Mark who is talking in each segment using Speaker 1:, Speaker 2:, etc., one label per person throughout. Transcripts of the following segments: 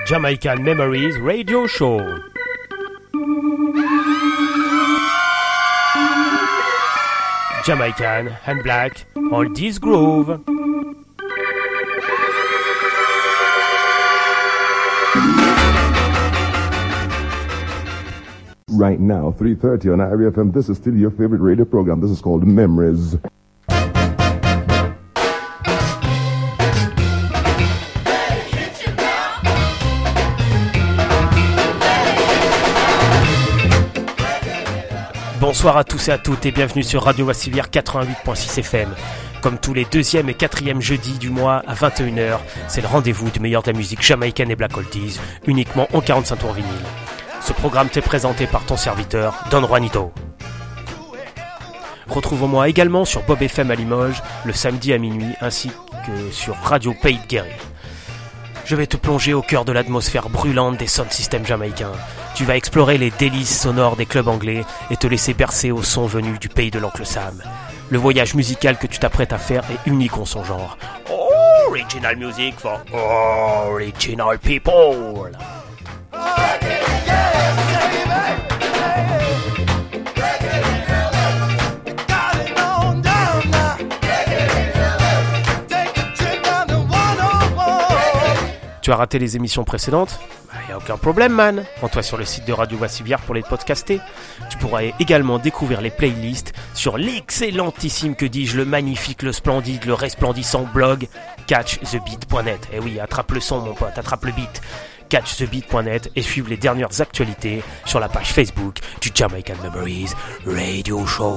Speaker 1: Jamaican Memories Radio Show. Jamaican and Black Oldies Groove.
Speaker 2: Right now, 3:30 on IRIA FM. This is still your favorite radio program. This is called Memories.
Speaker 1: Bonsoir à tous et à toutes et bienvenue sur Radio Wassivière 88.6 FM. Comme tous les 2e et 4e jeudis du mois à 21h, c'est le rendez-vous du meilleur de la musique jamaïcaine et Black Oldies, uniquement en 45 tours vinyle. Ce programme t'est présenté par ton serviteur, Don Juanito. Retrouvons-moi également sur Bob FM à Limoges, le samedi à minuit, ainsi que sur Radio Pays de Guéry. Je vais te plonger au cœur de l'atmosphère brûlante des sound systems jamaïcains. Tu vas explorer les délices sonores des clubs anglais et te laisser bercer au son venu du pays de l'Oncle Sam. Le voyage musical que tu t'apprêtes à faire est unique en son genre. Original music for original people. Tu as raté les émissions précédentes ? Y a aucun problème, man. Rends-toi sur le site de Radio Wassivière pour les podcaster. Tu pourras également découvrir les playlists sur l'excellentissime, que dis-je, le magnifique, le splendide, le resplendissant blog catchthebeat.net. Eh oui, attrape le son, mon pote, attrape le beat. catchthebeat.net et suivre les dernières actualités sur la page Facebook du Jamaican Memories Radio Show.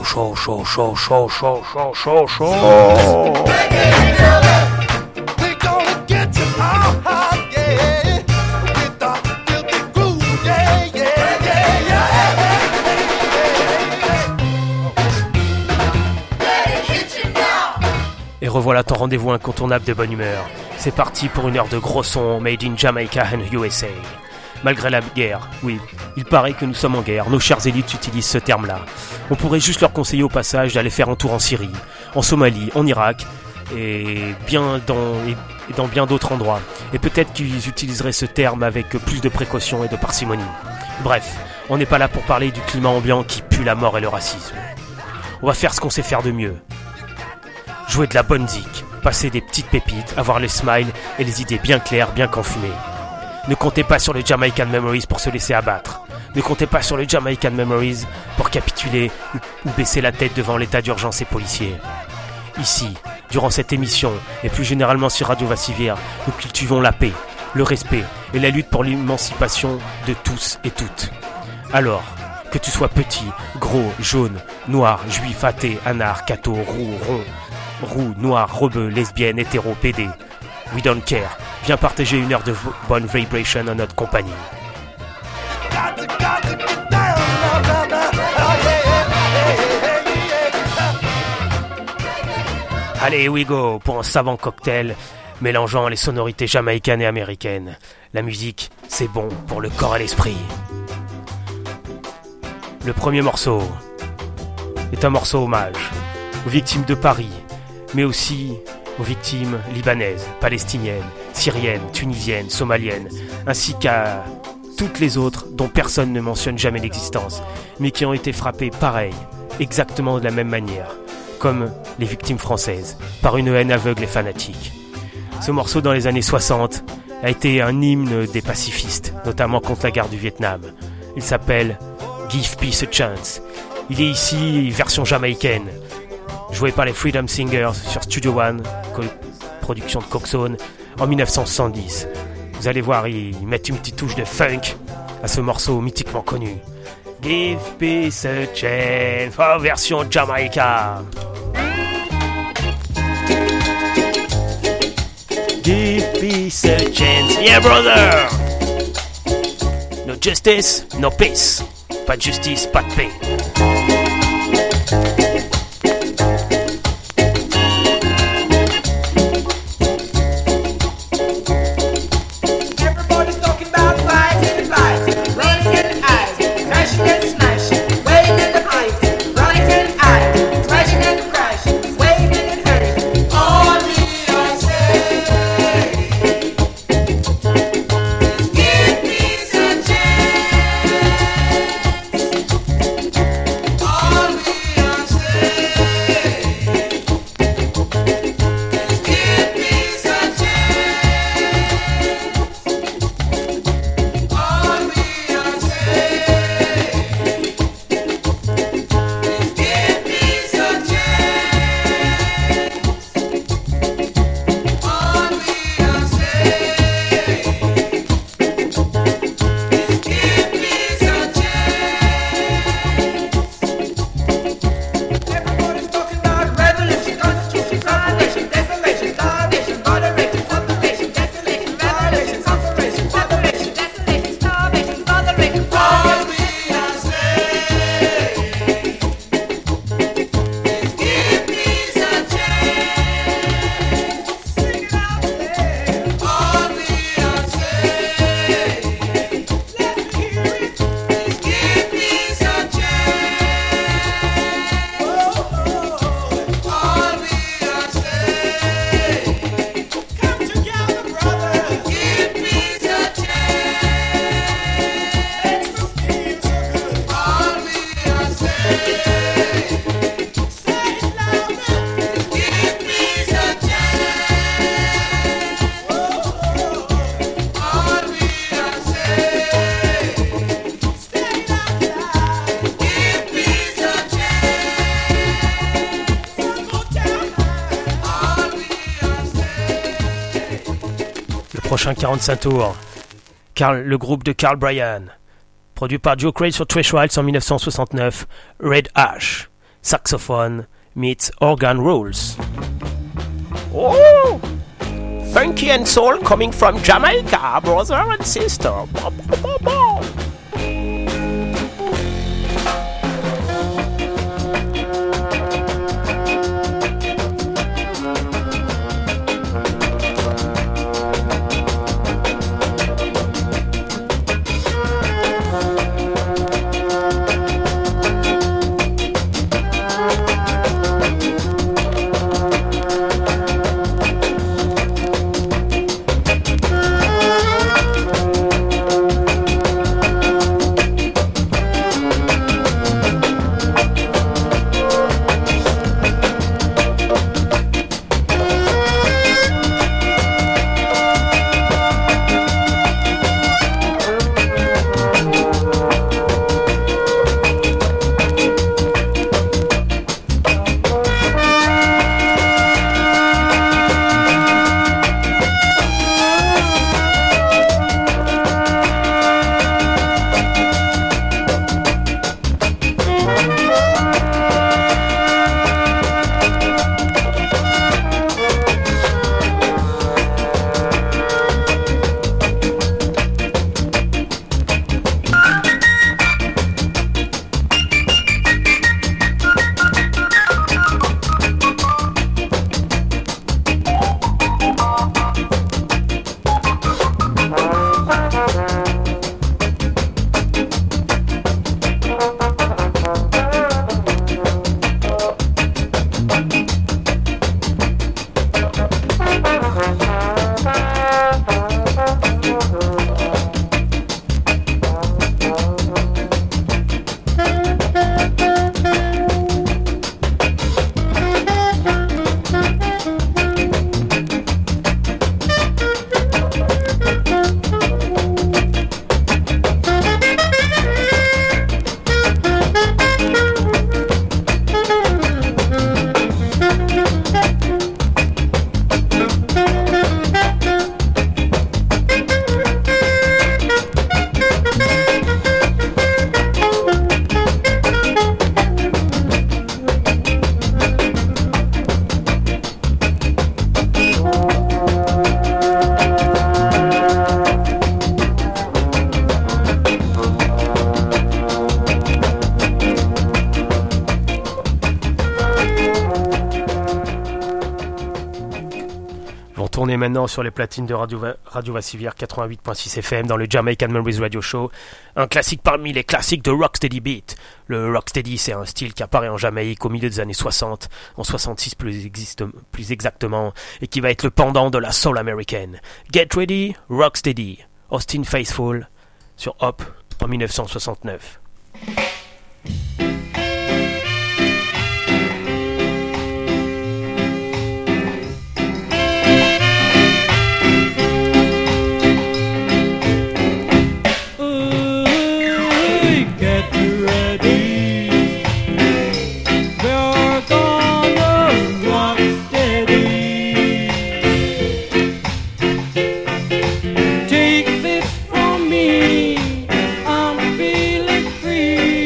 Speaker 1: Et revoilà ton rendez-vous incontournable de bonne humeur. C'est parti pour une heure de gros sons made in Jamaica and USA. Malgré la guerre, oui, il paraît que nous sommes en guerre, nos chères élites utilisent ce terme-là. On pourrait juste leur conseiller au passage d'aller faire un tour en Syrie, en Somalie, en Irak, et dans bien d'autres endroits. Et peut-être qu'ils utiliseraient ce terme avec plus de précaution et de parcimonie. Bref, on n'est pas là pour parler du climat ambiant qui pue la mort et le racisme. On va faire ce qu'on sait faire de mieux. Jouer de la bonne zik, passer des petites pépites, avoir les smiles et les idées bien claires, bien qu'enfumées. Ne comptez pas sur les Jamaican Memories pour se laisser abattre. Ne comptez pas sur les Jamaican Memories pour capituler ou baisser la tête devant l'état d'urgence et policiers. Ici, durant cette émission, et plus généralement sur Radio Wassivière, nous cultivons la paix, le respect et la lutte pour l'émancipation de tous et toutes. Alors, que tu sois petit, gros, jaune, noir, juif, athée, anard, catho, roux, noir, rebeu, lesbienne, hétéro, pédé, we don't care. Viens partager une heure de bonne vibration en notre compagnie. Allez, we go, pour un savant cocktail mélangeant les sonorités jamaïcaines et américaines. La musique, c'est bon pour le corps et l'esprit. Le premier morceau est un morceau hommage aux victimes de Paris, mais aussi aux victimes libanaises, palestiniennes, syriennes, tunisiennes, somaliennes, ainsi qu'à toutes les autres dont personne ne mentionne jamais l'existence, mais qui ont été frappées pareil, exactement de la même manière, comme les victimes françaises, par une haine aveugle et fanatique. Ce morceau, dans les années 60, a été un hymne des pacifistes, notamment contre la guerre du Vietnam. Il s'appelle Give Peace a Chance. Il est ici version jamaïcaine, joué par les Freedom Singers sur Studio One, production de Coxone, en 1970. Vous allez voir, ils mettent une petite touche de funk à ce morceau mythiquement connu. Give Peace a Chance, en version Jamaïca. Give peace a chance, yeah brother. No justice, no peace. Pas de justice, pas de paix.
Speaker 3: Give
Speaker 1: prochain 45 tours. Le groupe de Carl Bryan. Produit par Joe Craig sur Trish Wilds en 1969. Red Ash. Saxophone meets organ rolls. Oh! Funky and soul coming from Jamaica, brother and sister. Bo, bo, bo, bo. Maintenant sur les platines de Radio Vassivière 88.6 FM dans le Jamaican Memories Radio Show, un classique parmi les classiques de Rocksteady Beat. Le Rocksteady, c'est un style qui apparaît en Jamaïque au milieu des années 60, en 66 plus exactement, et qui va être le pendant de la soul américaine. Get Ready, Rocksteady, Austin Faithful sur Hop en 1969.
Speaker 3: Take this from me, I'm feeling free.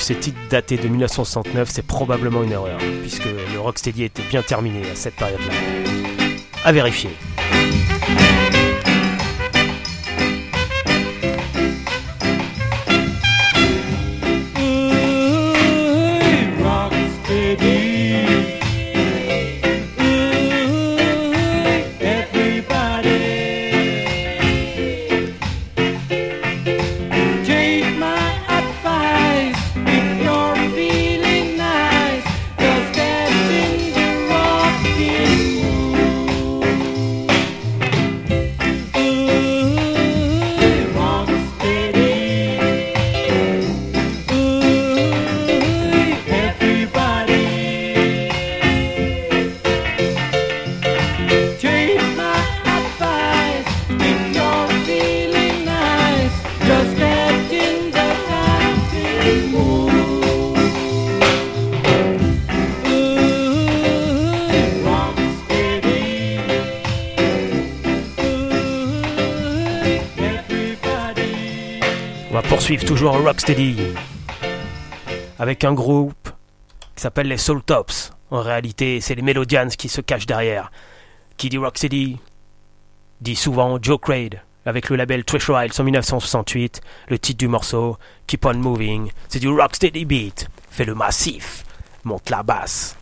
Speaker 1: ces titres datés de 1969, c'est probablement une erreur, puisque le rocksteady était bien terminé à cette période-là. À vérifier. Poursuivre toujours Rocksteady avec un groupe qui s'appelle les Soul Tops. En réalité, c'est les Melodians qui se cachent derrière. Qui dit Rocksteady dit souvent Joe Craig avec le label Treasure Isles en 1968. Le titre du morceau Keep on Moving, c'est du Rocksteady beat. Fais le massif, monte la basse.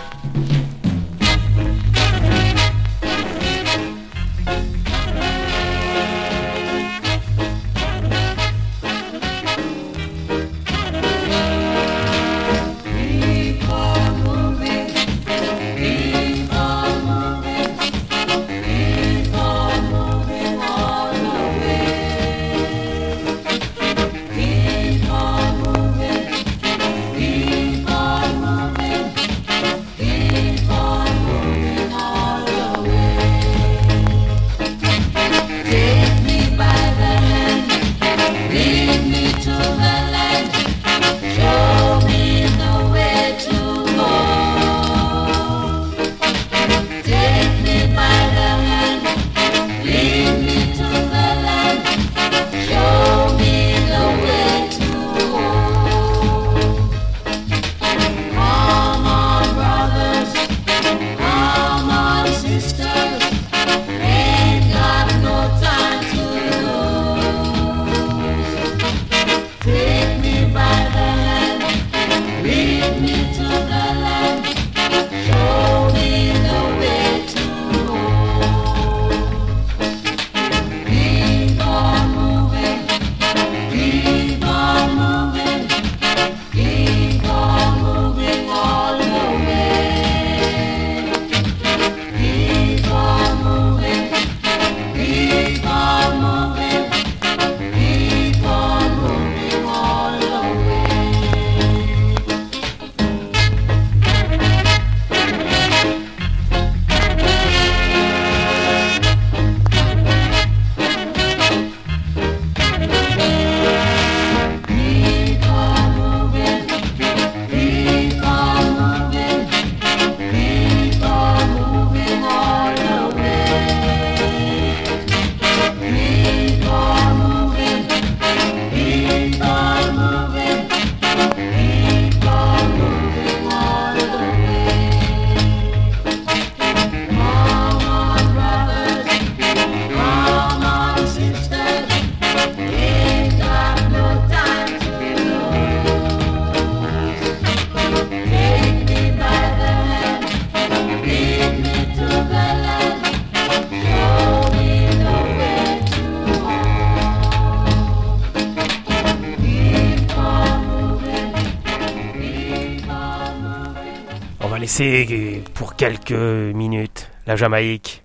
Speaker 1: Laisser pour quelques minutes la Jamaïque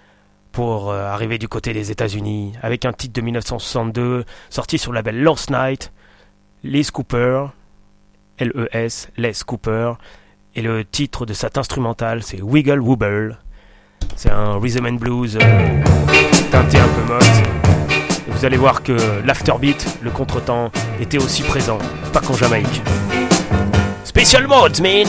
Speaker 1: pour arriver du côté des États-Unis avec un titre de 1962 sorti sur le label Lost Night, Les Cooper, L-E-S, Les Cooper, et le titre de cet instrumental c'est Wiggle Wobble. C'est un rhythm and blues teinté un peu mode. Et vous allez voir que l'afterbeat, le contretemps, était aussi présent, pas qu'en Jamaïque. Special modes, man!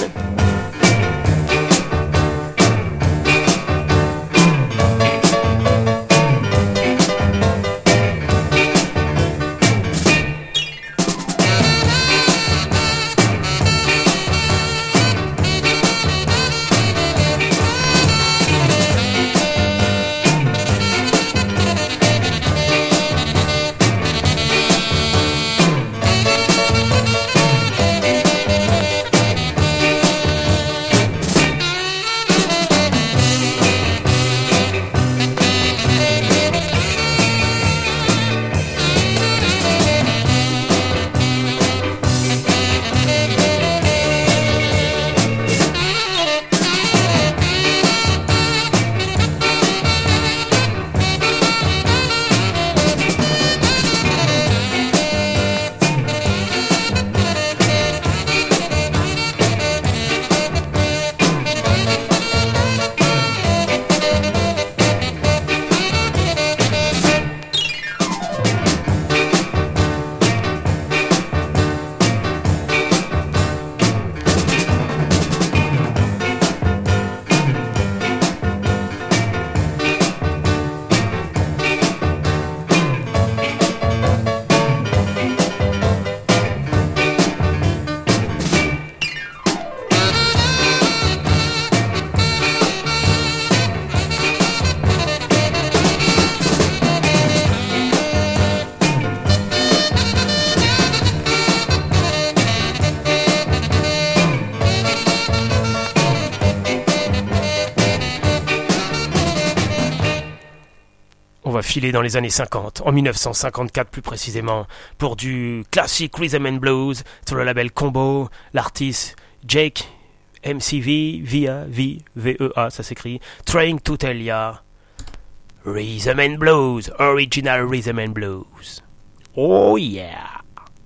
Speaker 1: va filer dans les années 50, en 1954 plus précisément, pour du classic rhythm and blues sur le label Combo, l'artiste Jake MCV, VEA, ça s'écrit, Trying to Tell Ya, Rhythm and Blues, Original Rhythm and Blues. Oh yeah!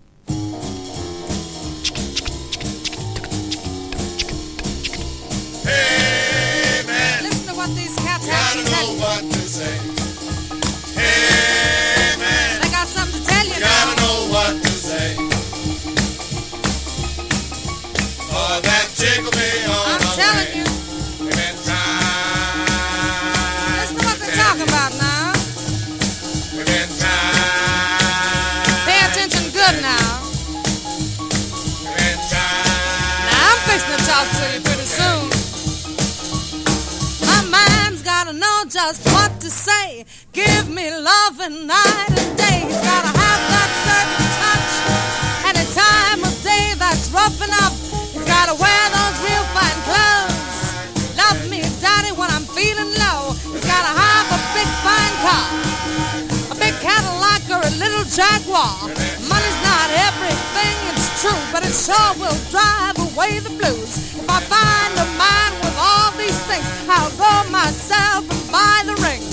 Speaker 3: Hey man,
Speaker 4: listen to what these cats have to tell you.
Speaker 3: What to say. Hey man,
Speaker 4: They got something to tell you
Speaker 3: gotta
Speaker 4: now.
Speaker 3: know what to say. Oh, that tickle me on
Speaker 4: I'm
Speaker 3: the
Speaker 4: telling
Speaker 3: way.
Speaker 4: you.
Speaker 3: We've been trying.
Speaker 4: Listen to what they're talking about now.
Speaker 3: We've been trying.
Speaker 4: Pay attention good now.
Speaker 3: We've been trying.
Speaker 4: Now I'm fixing to talk to you pretty soon. My mind's gotta know just what to say. Give me love and night and day. He's gotta have that certain touch. Any time of day that's rough enough. He's gotta wear those real fine clothes. Love me, daddy, when I'm feeling low. He's gotta have a big fine car. A big Cadillac or a little Jaguar. Money's not everything, it's true, but it sure will drive away the blues. If I find a man with all these things, I'll go myself and buy the rings.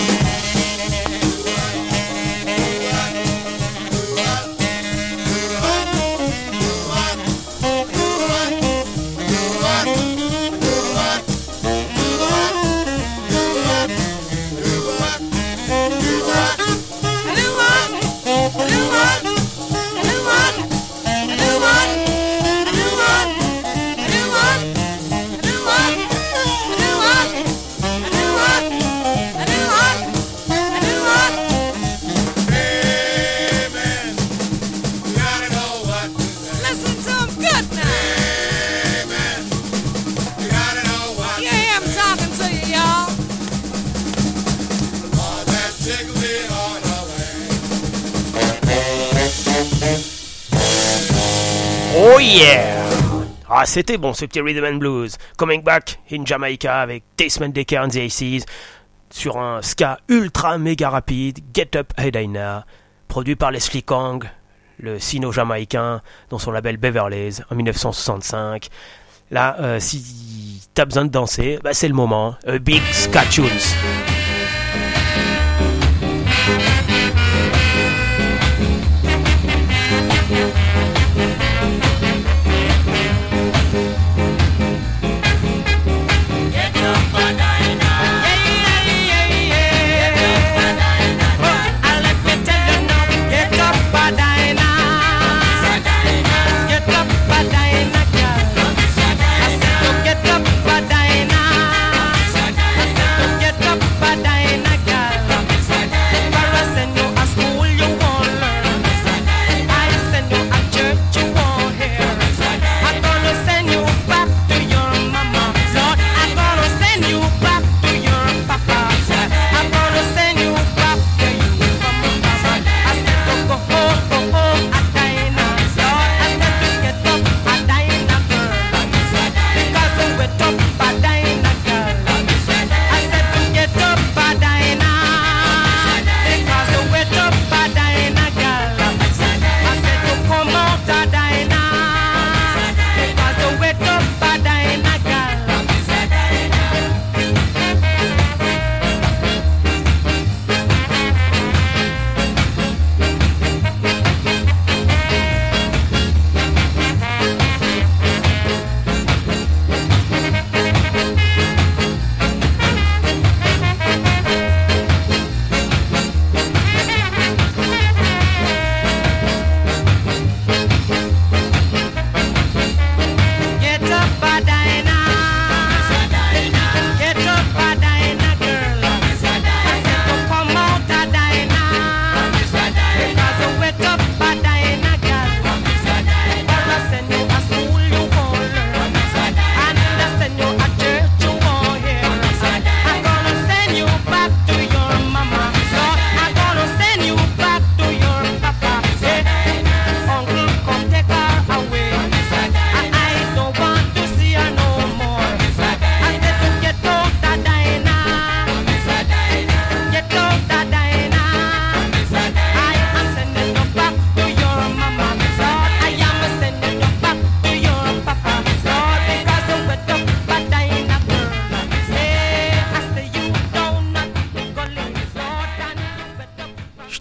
Speaker 1: Oh yeah! Ah, c'était bon ce petit rhythm and blues. Coming Back in Jamaica avec Desmond Dekker and the Aces sur un ska ultra méga rapide, Get Up Hey Dinah, produit par Leslie Kang, le sino-jamaïcain, dans son label Beverly's en 1965. Là, si t'as besoin de danser, bah c'est le moment. A Big Ska Tunes.
Speaker 5: Get up,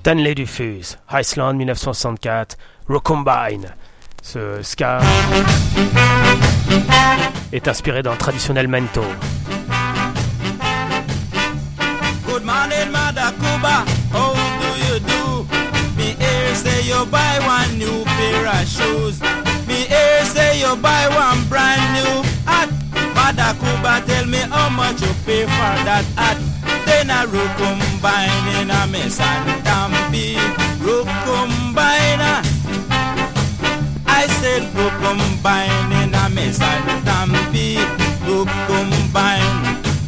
Speaker 1: Stanley Dufus, Iceland 1964, Recombine. Ce ska est inspiré d'un traditionnel mento.
Speaker 5: Good morning, Mother Cuba. How do you do? Me hear say you buy one new pair of shoes. Me hear say you buy one brand new hat. Mother Cuba, tell me how much you pay for that hat. Then I recombine in a mess and tampi. Recombine. I said recombine in a mess and tampi. Recombine.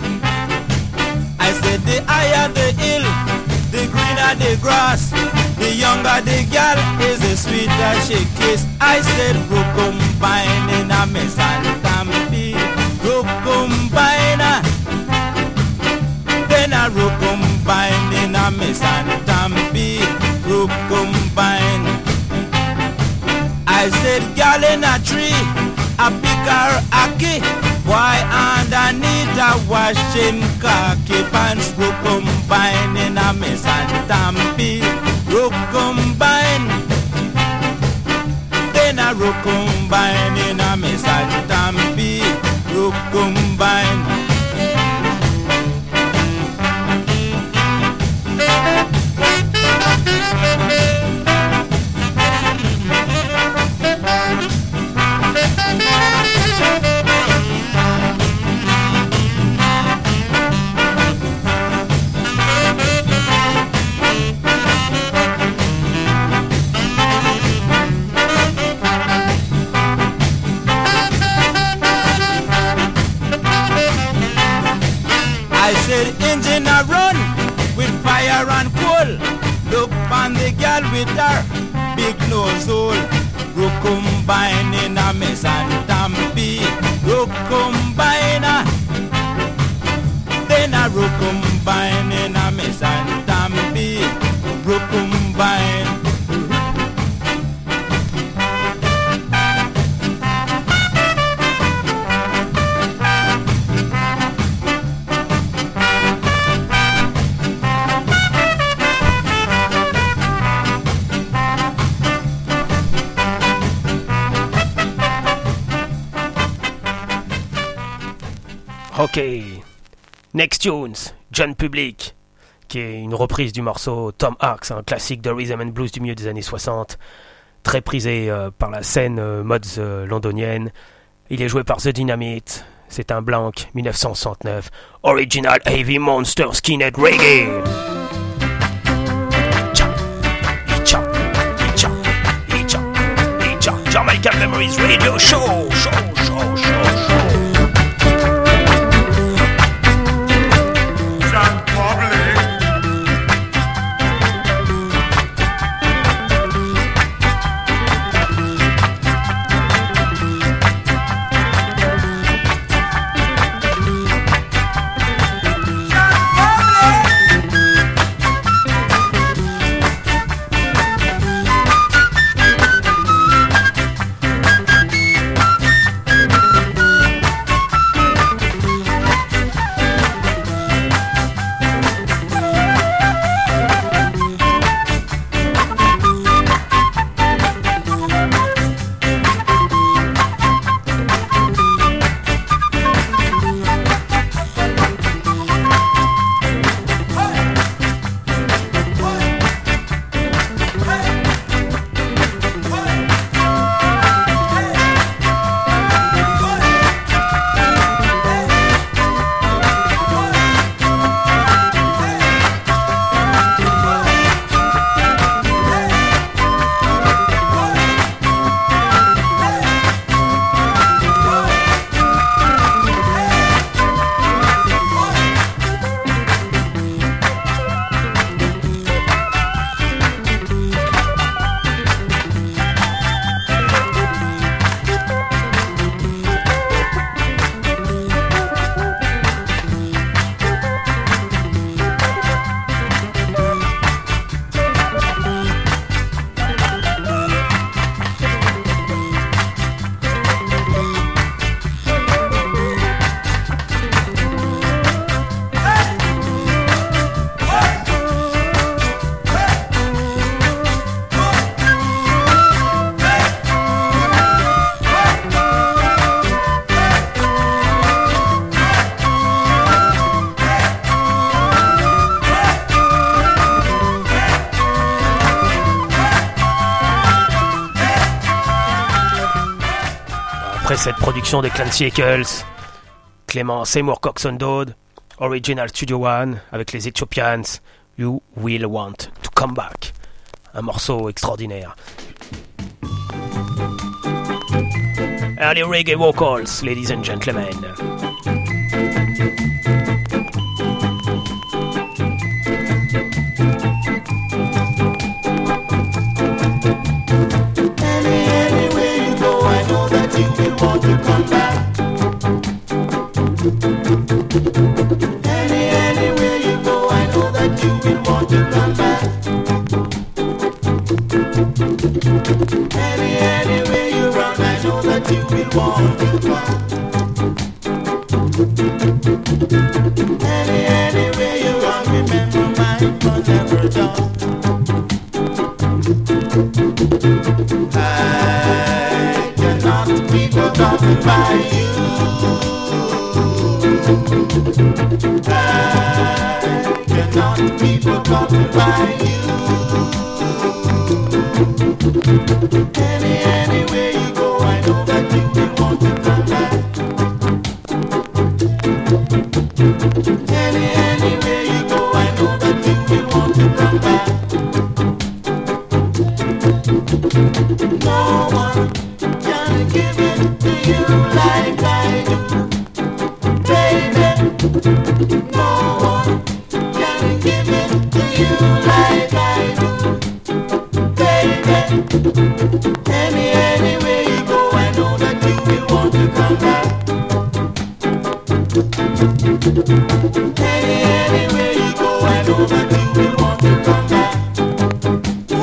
Speaker 5: I said the higher the hill, the greener the grass, the younger the girl is the sweeter she kiss. I said recombine in a mess and tampi. Recombine. Then I recombine in a mess and tampi. Recombine. I said girl in a tree, a pick her ackee. Why underneath a washing khaki pants? Recombine in a mess and tampi. Recombine. Then I recombine in a mess and tampi. Recombine. I said engine a run with fire and coal. Look on the girl with her big nose hole. Recombine in a mess and tampi. Recombine. Then I recombine in a mess and tampi. Recombine.
Speaker 1: Ok, Next Tunes, John Public, qui est une reprise du morceau Tom Hanks, un classique de rhythm and blues du milieu des années 60, très prisé par la scène mods londonienne. Il est joué par The Dynamite, c'est un blanc 1969, Original Heavy Monster Skinhead Reggae. Jamaican Memories Radio Show. Après cette production de Clancy Eccles, Clément Seymour Coxon Dodd, Original Studio One avec les Ethiopians, You Will Want to Come Back. Un morceau extraordinaire. Early reggae vocals, ladies and gentlemen.
Speaker 6: Anywhere you go, I know that you will want to come back. Anywhere you go, I know that you will want to come back. Anywhere you run, I know that you will want to come. Anywhere you run, remember mine will never done. I cannot be forgotten by you. I cannot be forgotten by you. Anywhere you go, I know that you will want to come back. Anywhere you go, I know that you will want to come back. No one can give it to you like I do, baby. No one can give it to you like I do, baby. Anywhere you go, I know that you will want to come back. Anywhere you go, I know that you will want to come back. Oh,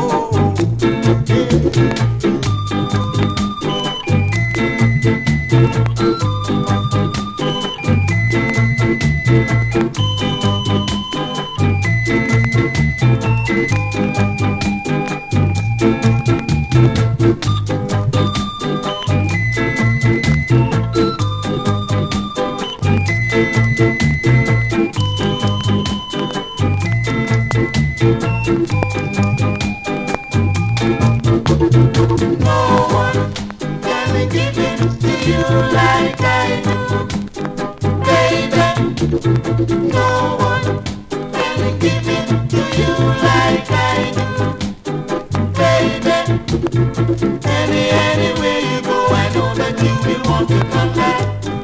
Speaker 6: no one can give it to you like I do, baby. No one can give it to you like I do, baby. Anywhere you go, I know that you will want to come back.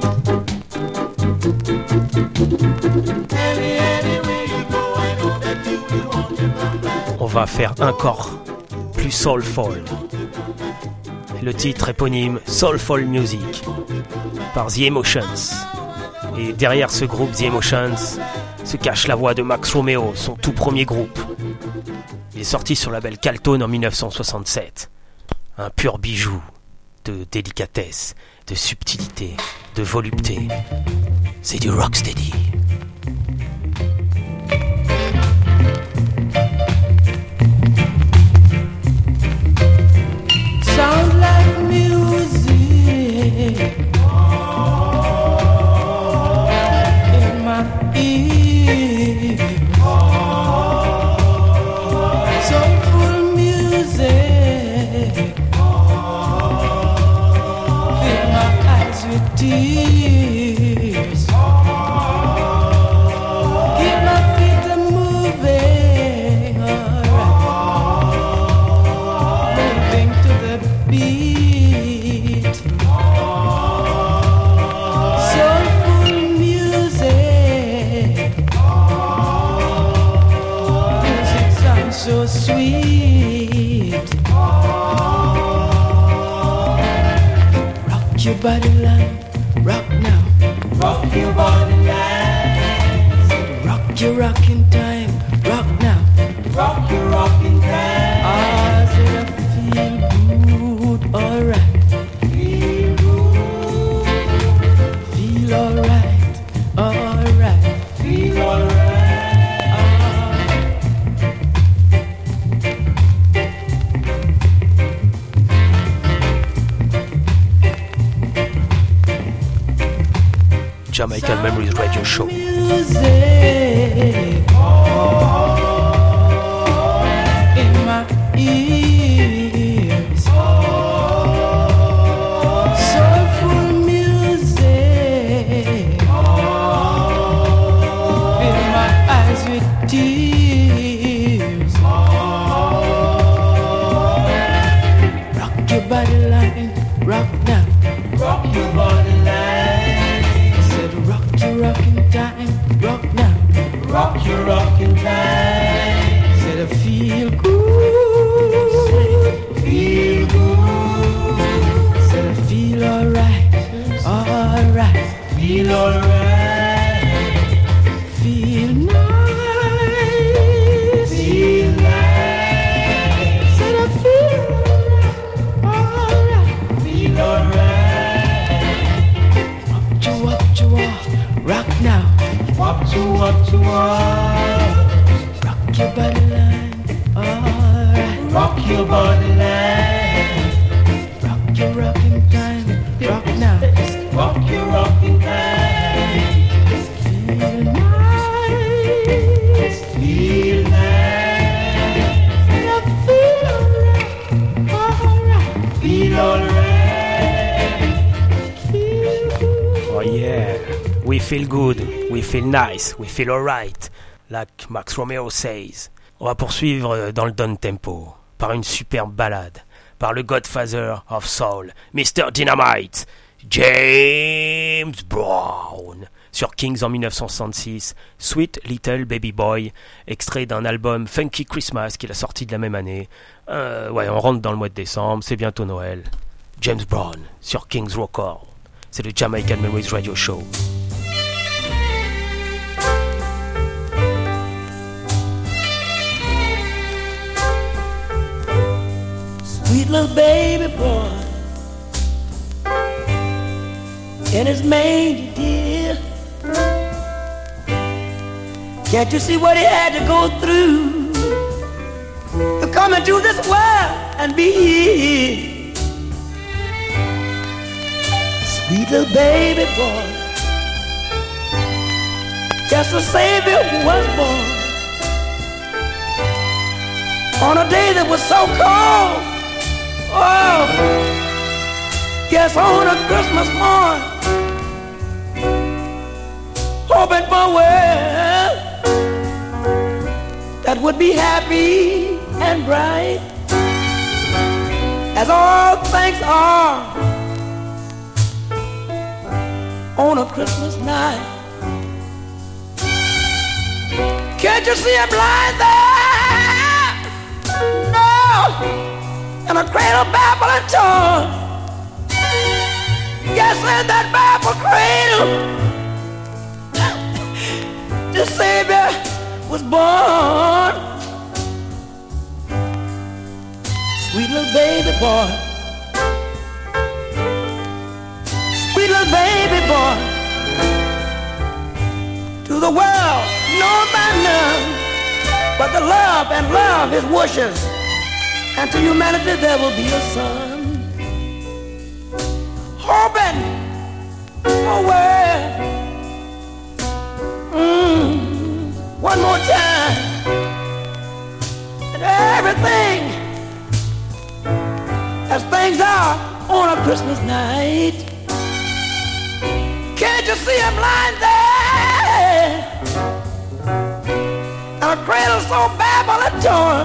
Speaker 6: Anywhere you go, I know that you will want to come back.
Speaker 1: On va faire un corps plus soulful. Le titre éponyme Soulful Music par The Emotions. Et derrière ce groupe The Emotions se cache la voix de Max Romeo, son tout premier groupe. Il est sorti sur le label Caltone en 1967. Un pur bijou de délicatesse, de subtilité, de volupté. C'est du rocksteady.
Speaker 6: Sound like music in my ear. Soulful music fill my eyes with tears. Keep my feet a moving, alright, moving to the beat. Soulful music, music sounds so sweet. Rock your body line, rock now. Rock your body line. Rock your rocking time, rock now. Rock your rocking time. Ah, say I feel good, alright. Feel good. Feel alright, alright. Feel alright.
Speaker 1: Jamaican Memories Radio Show.
Speaker 6: Music in my ears. Soulful
Speaker 5: now. What you want. Rock your body line. Alright. Rock your body line. Rock your rocking time. Rock now. Rock your rocking time. Feel nice. Feel nice. Feel alright. Feel alright. Feel good.
Speaker 1: Oh yeah, we feel good, we feel nice, we feel alright, like Max Romeo says. On va poursuivre dans le down tempo, par une superbe ballade, par le Godfather of Soul, Mr. Dynamite, James Brown, sur Kings en 1966, Sweet Little Baby Boy, extrait d'un album Funky Christmas qu'il a sorti de la même année. Ouais, on rentre dans le mois de décembre, c'est bientôt Noël. James Brown, sur Kings Record. C'est le Jamaican Memories Radio Show.
Speaker 5: Sweet little baby boy in his manger, dear. Can't you see what he had to go through to come into this world and be here? Sweet little baby boy, yes, the Savior was born on a day that was so cold. Oh, yes, on a Christmas morn, hoping for a world that would be happy and bright, as all things are on a Christmas night. Can't you see him lying there? No, in a cradle Babel and torn. Yes, in that Babel cradle, the Savior was born. Sweet little baby boy, sweet little baby boy, to the world known by none, but the love and love his wishes, and to humanity there will be a son. Hoping for a word, one more time, and everything as things are on a Christmas night. Can't you see him lying there, and a cradle so Babel and torn?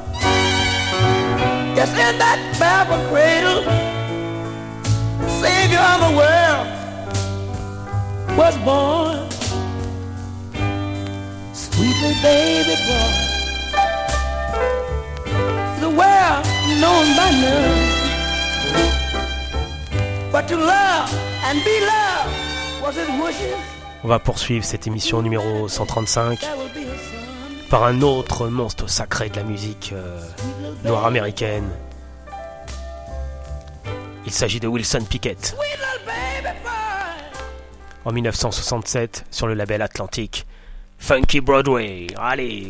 Speaker 5: Yes, in that Babel cradle, Savior of the world was born. Sweet little baby boy, the world known by none, but to love and be loved was his wishes.
Speaker 1: On va poursuivre cette émission numéro 135 par un autre monstre sacré de la musique noire américaine. Il s'agit de Wilson Pickett. En 1967, sur le label Atlantic, Funky Broadway. Allez!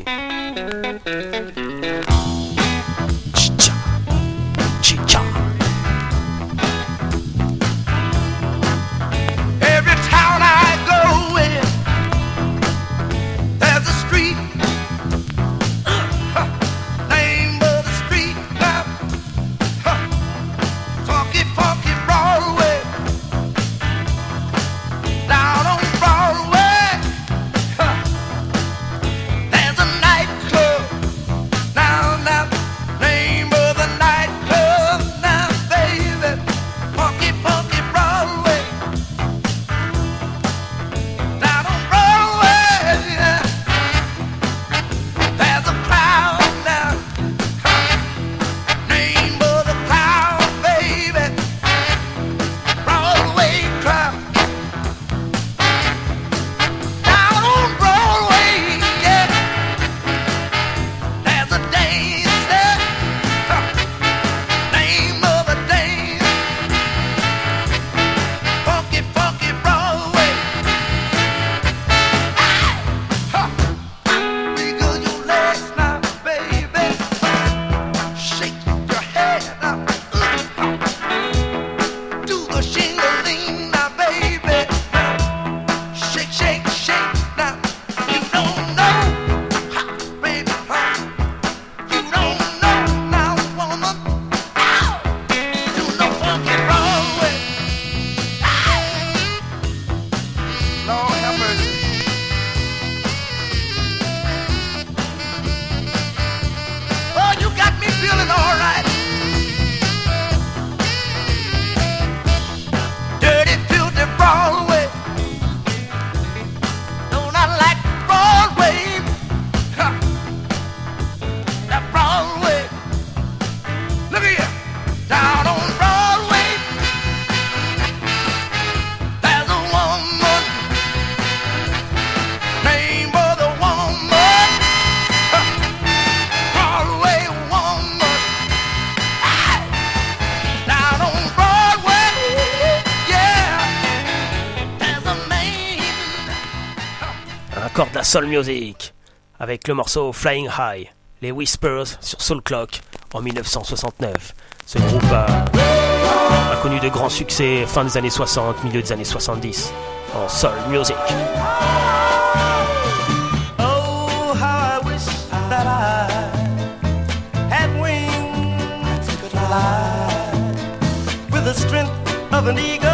Speaker 1: Chicha! Chicha!
Speaker 3: Every town I go in, there's a street, name of the street, funky, funky Broadway, down on Broadway, there's a nightclub
Speaker 1: encore de la soul music, avec le morceau Flying High, les Whispers sur Soul Clock en 1969. Ce groupe a connu de grands succès fin des années 60, milieu des années 70 en soul music.
Speaker 3: Oh, how I wish that I had wings to fly with the strength of an eagle.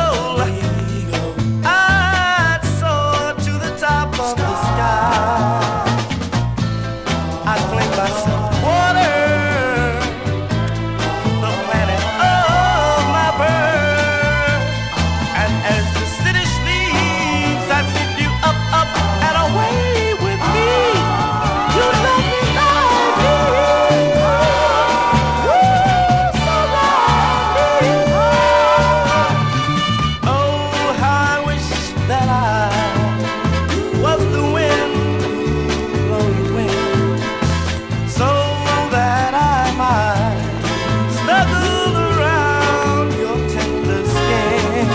Speaker 3: I'd soar to the top of the sky. I'd claim myself water, the planet of my birth. And as the city sleeps, I'd lift you up, up and away with me. You let me like me. Ooh, so like me. Oh, how I wish that I was the wind, blowing wind, so that I might snuggle around your tender skin.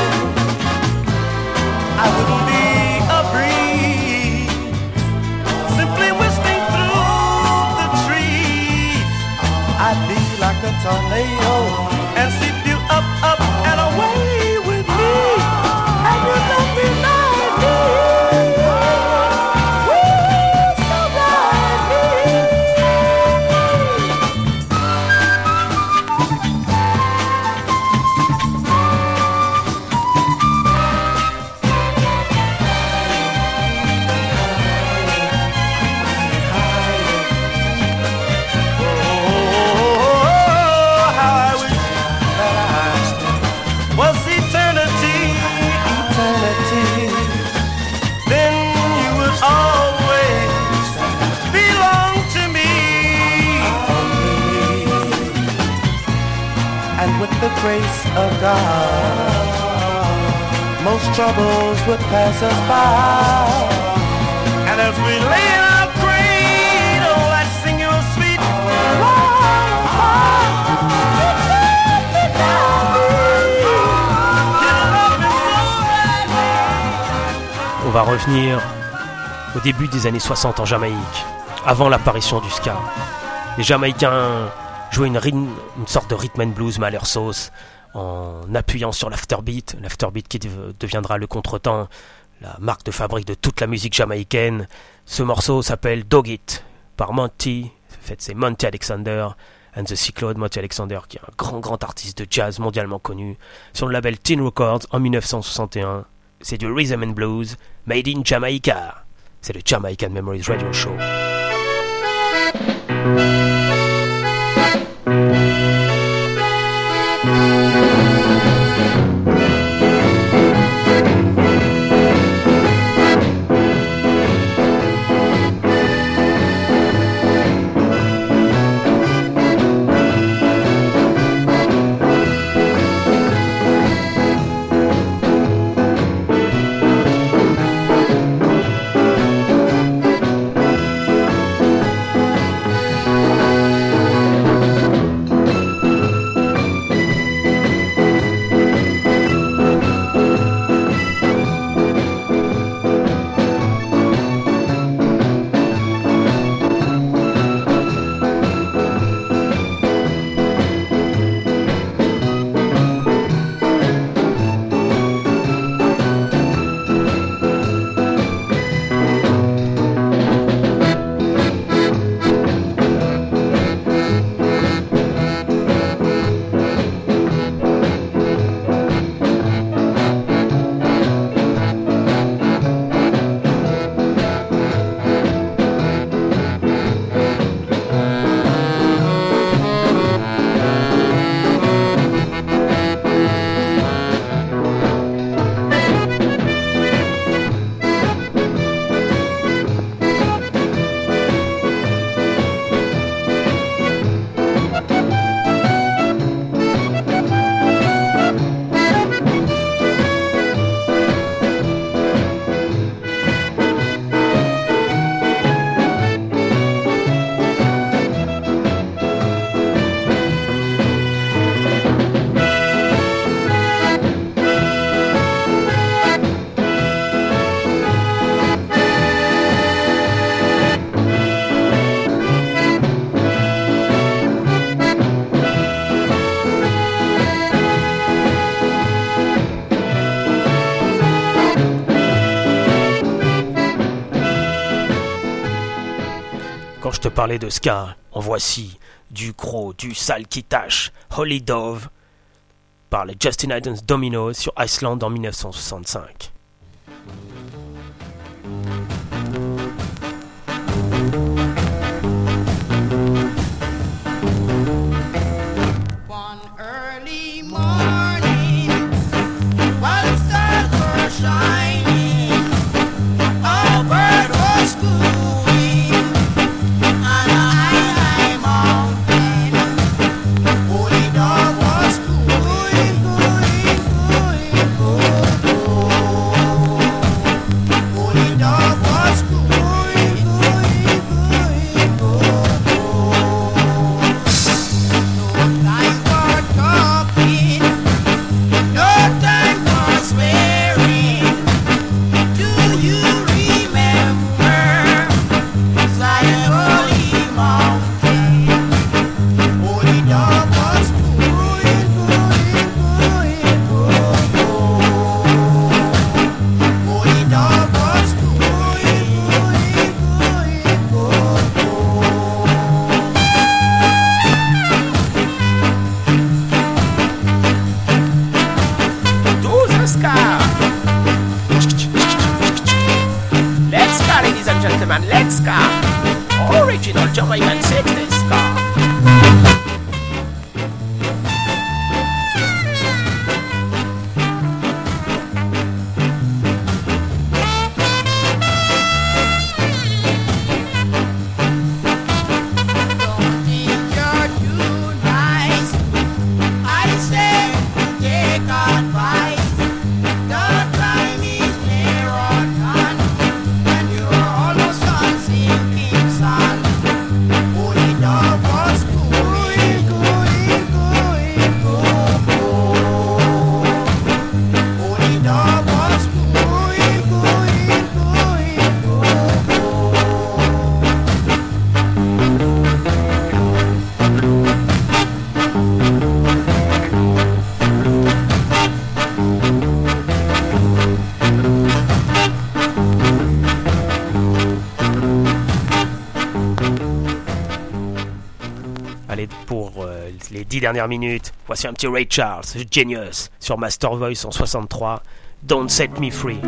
Speaker 3: I wouldn't be a breeze, simply whistling through the trees. I'd be like a tornado and sweep you up, up and away with me. And you let me like me. Ooh, so like me. Oh, how I wish that I was eternity, eternity. Then you would always belong to me. And with the grace of God, most troubles would pass us by. And as we lay in our cradle, I'd sing you a sweet lullaby. You love me, you love me so badly.
Speaker 1: On va revenir au début des années 60 en Jamaïque, avant l'apparition du ska. Les Jamaïcains jouaient une sorte de rhythm and blues mais à leur sauce, en appuyant sur l'afterbeat qui deviendra le contretemps, la marque de fabrique de toute la musique jamaïcaine. Ce morceau s'appelle Dog It par Monty, en fait c'est Monty Alexander and the Cyclone. Monty Alexander qui est un grand artiste de jazz mondialement connu, sur le label Tin Records en 1961. C'est du rhythm and blues made in Jamaica. C'est le Jamaican Memories Radio Show. Quand je te parlais de ska, en voici du gros, du sale qui tâche, Holy Dove, par les Justin Idons Domino sur Iceland en 1965.
Speaker 3: One early morning, while the stars were shining, a bird was cooing on a high mountain. Holy dove was cooing, cooing, cooing, cooing. Holy dove was cooing, cooing, cooing, cooing. No time for talking, no time for swearing. Do you remember Zion Holy Mountain? Holy dove was cooing, cooing, cooing, cooing. Holy dove was cooing, cooing, cooing,
Speaker 1: To the ska! Let's ska, ladies and gentlemen, let's ska! Original Jamaican 60s ska!
Speaker 3: Don't think you're too nice. I say take advice. Don't try me near or none. When you're almost on sinking sun. Holy dove was cooing, cooing, cooing, cooing. Holy dove was cooing, cooing, cooing, cooing.
Speaker 1: Allez, pour les 10 dernières minutes, voici un petit Ray Charles, Genius, sur Master Voice en 63, Don't Set Me Free.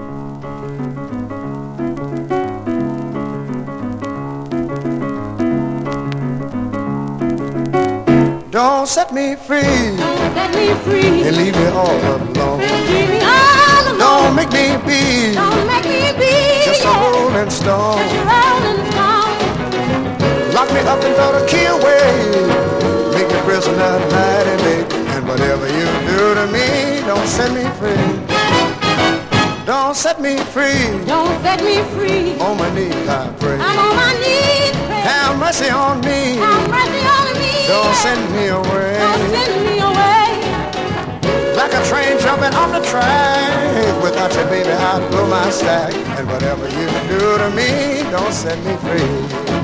Speaker 6: Don't set me free
Speaker 4: Don't let me free.
Speaker 6: and leave me all alone.
Speaker 4: Leave me all alone.
Speaker 6: Don't make me be
Speaker 4: Don't make me be
Speaker 6: just a rolling stone.
Speaker 4: Just a rolling stone.
Speaker 6: Lock me up and throw the key away. Make me prisoner night and day. And whatever you do to me, don't set me free. Don't set me free.
Speaker 4: Don't set me free.
Speaker 6: On my knees I pray.
Speaker 4: I'm on my knees. Pray.
Speaker 6: Have mercy on me.
Speaker 4: Have mercy on me.
Speaker 6: Don't send me away.
Speaker 4: Don't send me away.
Speaker 6: Like a train jumping off the track. Without you, baby, I'd blow my stack. And whatever you do to me, don't set me free.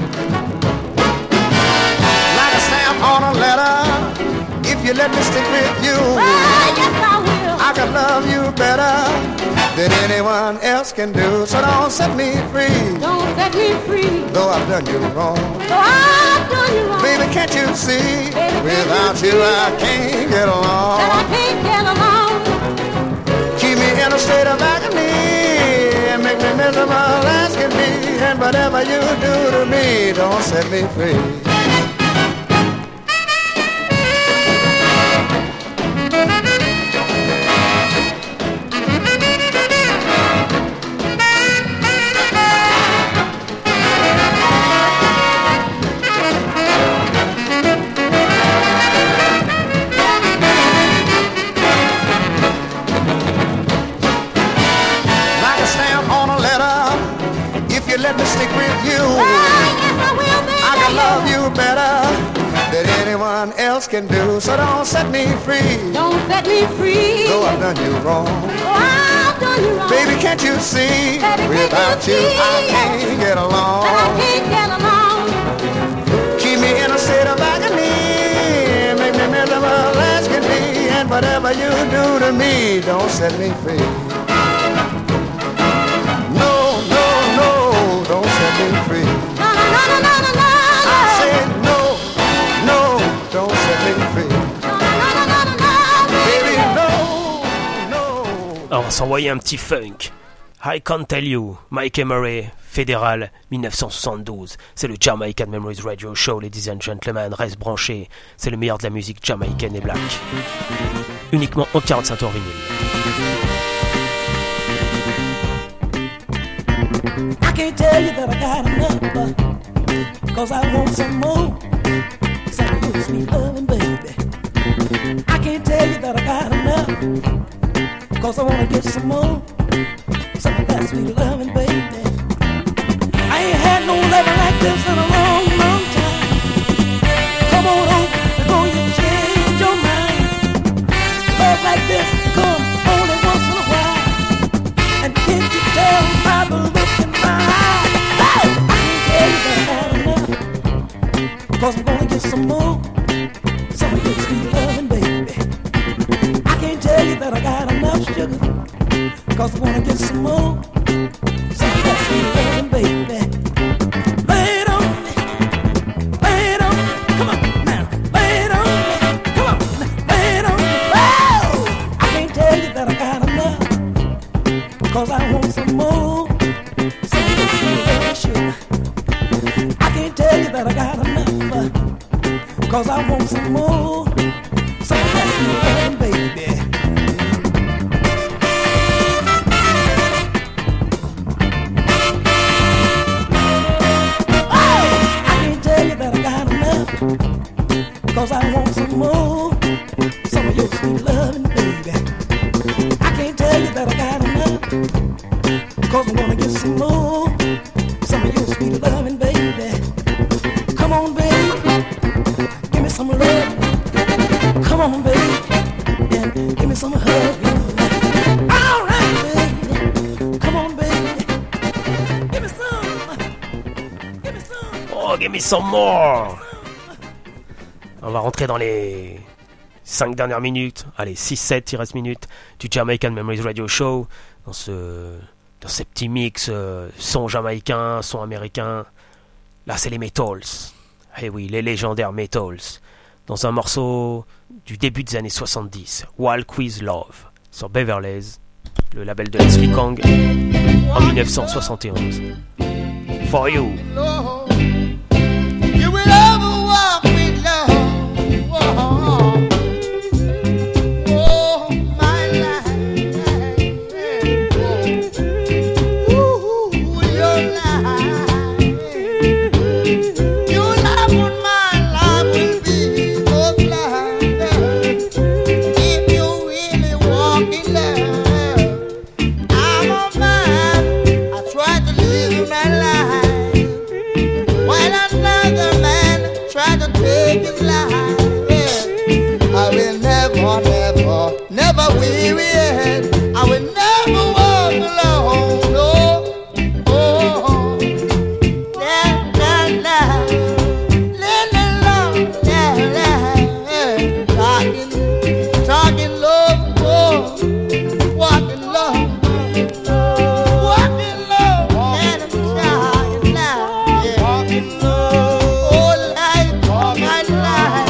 Speaker 6: Like a stamp on a letter. If you let me stick with you,
Speaker 4: Oh, yes, I will.
Speaker 6: I can love you better than anyone else can do. So don't set me free,
Speaker 4: Don't set me free.
Speaker 6: though I've done you wrong.
Speaker 4: So I've done you wrong.
Speaker 6: Baby, can't you see?
Speaker 4: Baby, can't
Speaker 6: Without
Speaker 4: you
Speaker 6: you,
Speaker 4: see?
Speaker 6: I can't get
Speaker 4: That I
Speaker 6: along.
Speaker 4: can't get along.
Speaker 6: Keep me in a state of agony and make me miserable as can be. And whatever you do to me, don't set me free. Like a stamp on a letter, if you let me stick with you,
Speaker 4: Oh, yes, I will, baby.
Speaker 6: I can love you better than anyone else can do. So don't set me free,
Speaker 4: Don't set me free.
Speaker 6: though I've done you wrong.
Speaker 4: Oh, I've done you wrong.
Speaker 6: Baby, can't you see?
Speaker 4: Baby, can't
Speaker 6: Without
Speaker 4: you
Speaker 6: you,
Speaker 4: see?
Speaker 6: I can't get
Speaker 4: That I
Speaker 6: along.
Speaker 4: can't get along.
Speaker 6: Keep me in a state of agony, make me miserable as can be. And whatever you do to me, don't set me free. No, no, no, don't set me free.
Speaker 4: No, no, no, no, no, no.
Speaker 1: va s'envoyer un petit funk. I Can't Tell You, Mike Emery, Fédéral, 1972. C'est le Jamaican Memories Radio Show, ladies and gentlemen, reste branché. C'est le meilleur de la musique jamaïcaine et black. Uniquement en 45 tours vinyle.
Speaker 7: I can't tell you that I got enough, cause I want some more. Some of your sweet loving, baby. I can't tell you that I got enough, cause I wanna get some more. Some of that sweet loving, baby. I ain't had no loving like this in a long, long time. Come on over before you change your mind. Love like this come only once in a while. And can't you tell by the look in my eye? Oh! I can't tell you that I got enough, cause I'm gonna get some more. Some of your sweet loving, baby. I can't tell you that I got enough sugar, cause I wanna get some more. Some of that sweet loving, baby. Lay it on me, lay it on me, come on now. Lay it on me, come on, lay it on me. Whoa! I can't tell you that I got enough, cause I want some more. Some of that sweet loving sugar. I can't tell you that I got enough, cause I want some more. Some of that sweet loving, baby. Cause I want some more. Some of your sweet loving, baby. I can't tell you that I got enough, cause I wanna get some more. Some of your sweet loving, baby. Come on, baby, give me some love. Come on, baby, and give me some hug. Alright, baby. Come on, baby, give me some. Give me some.
Speaker 1: Oh, give me some more. On va rentrer dans les 5 dernières minutes, allez 6-7, il reste minutes du Jamaican Memories Radio Show, dans ces petits mix, son jamaïcain, son américain. Là c'est les Metals, eh oui, les légendaires Metals, dans un morceau du début des années 70, Walk With Love, sur Beverly's, le label de Leslie Kong, en 1971. For You.
Speaker 6: You will ever walk with love. Oh, my life. Ooh, your life. Your life and my life will be so glad. If you really walk in love. I'm a man, I try to live my life, while another man try to take his life. I will never, never, never weary. I will never walk alone. No. Oh, la la la, la la la, la la. Talking love, oh, walking love, walking love, and I'm talking love, walking love, oh life, my life.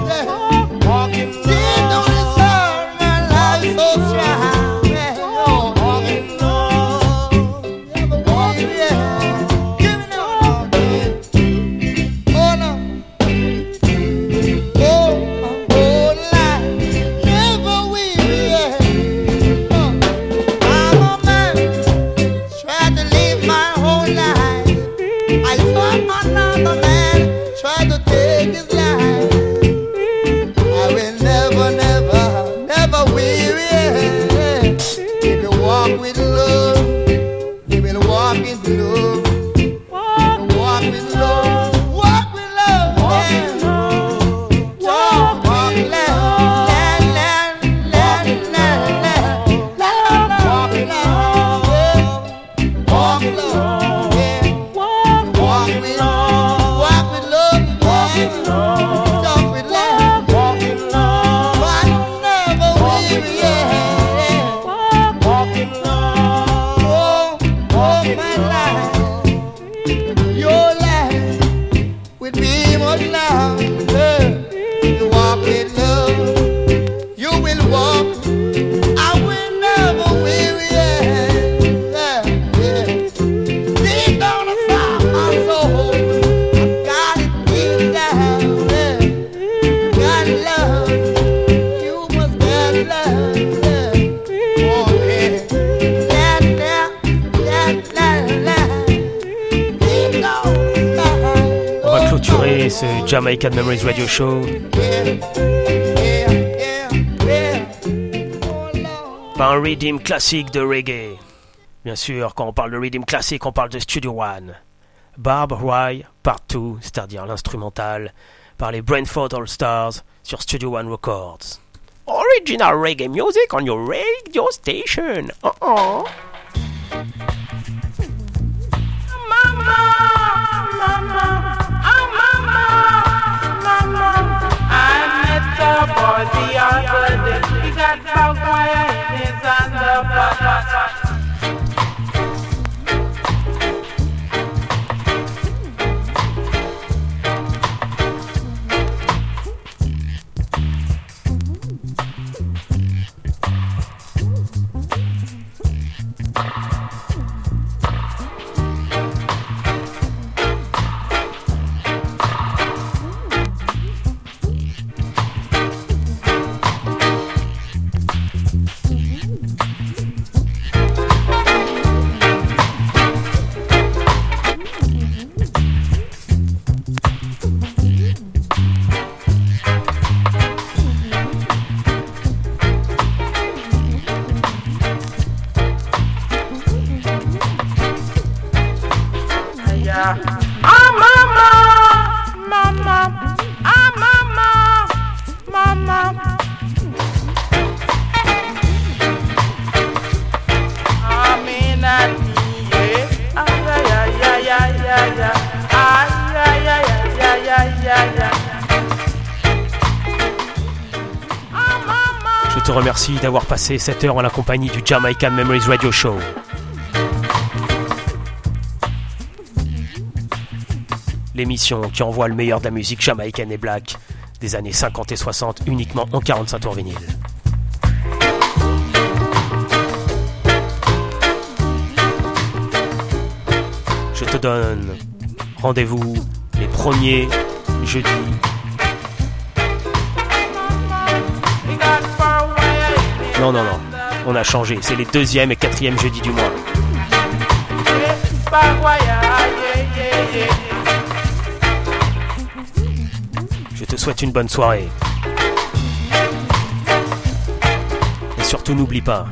Speaker 6: Another man tried to take his life. I will never, never, never weary. If you walk with love, you will walk in love. Walk with love, walk with love, walk with love, walk with love, walk with love, walk with love. Walk with love, walk with love, walk with love, talk with love, walk with love, but never weary, walk with love, oh my life, your life will be much longer. You walk with love, you will walk, I will never weary.
Speaker 1: terminer ce Jamaican Memories Radio Show par un rhythm classique de reggae. Bien sûr, quand on parle de rhythm classique, on parle de Studio One. Barb Why Part 2, c'est-à-dire l'instrumental, par les Brentford All Stars sur Studio One Records. Original reggae music on your radio station. Mama,
Speaker 5: mama, I met a boy the other day. He got barbed wire in his underpants.
Speaker 1: Je te remercie d'avoir passé cette heure en la compagnie du Jamaican Memories Radio Show. L'émission qui envoie le meilleur de la musique jamaïcaine et black des années 50 et 60 uniquement en 45 tours vinyle. Je te donne rendez-vous les premiers jeudis. Non, on a changé, c'est les 2e et 4e jeudis du mois. Je te souhaite une bonne soirée. Et surtout n'oublie pas,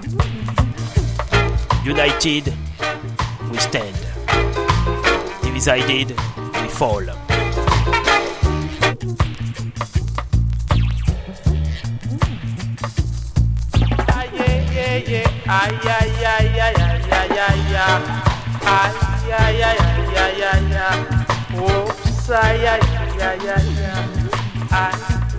Speaker 1: United, we stand. Divided, we fall.
Speaker 5: Oops, ay, ay, ay, ay, ay.